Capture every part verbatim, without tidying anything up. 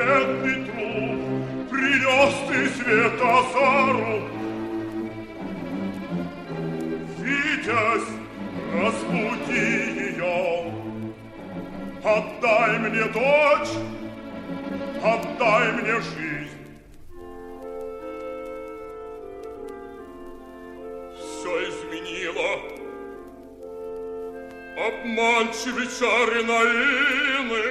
бедный труп, принес ты Светозару. Витязь, разбуди ее, отдай мне дочь, отдай мне жизнь. Все изменило. Обманчивы чары Наины.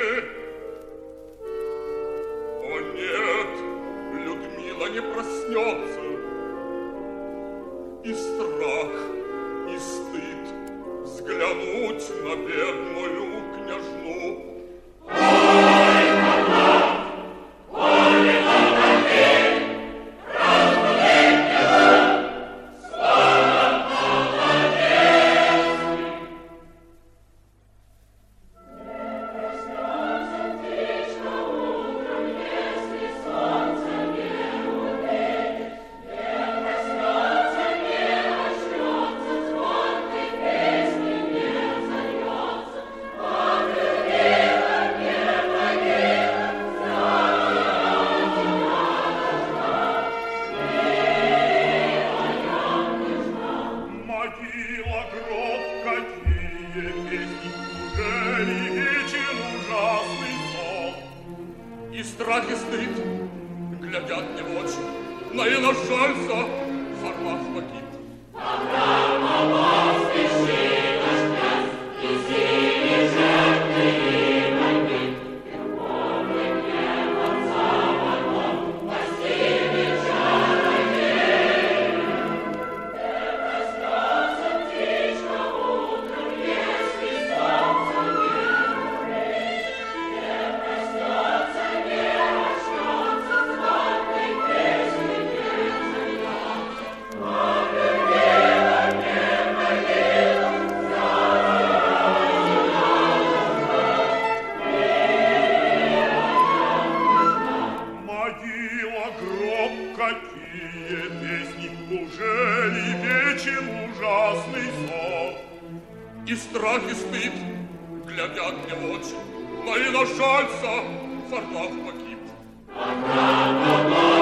О нет, Людмила не проснется. И страх, и стыд взглянуть на бедную княжну. Ой, Павлов, ой, Павловей, разбуди княжну, слово молодецкий. Страх и стыд глядят мне в очи, Наина жальца, Варлав погиб. Авраама поспеши, наш князь, и силе жертвы и войны. Верховный гнев отца Варлов постигнет чародея. Не проснется птичка утром, если солнце не умрет. Не проснется, не очнется, звонкой песней не зальется. А Людмила не могила, могила, гроб, какие песни, уже ли вечен ужасный сон? И страх, и стыд глядят мне в очи, Наина жальца, Варлав погиб.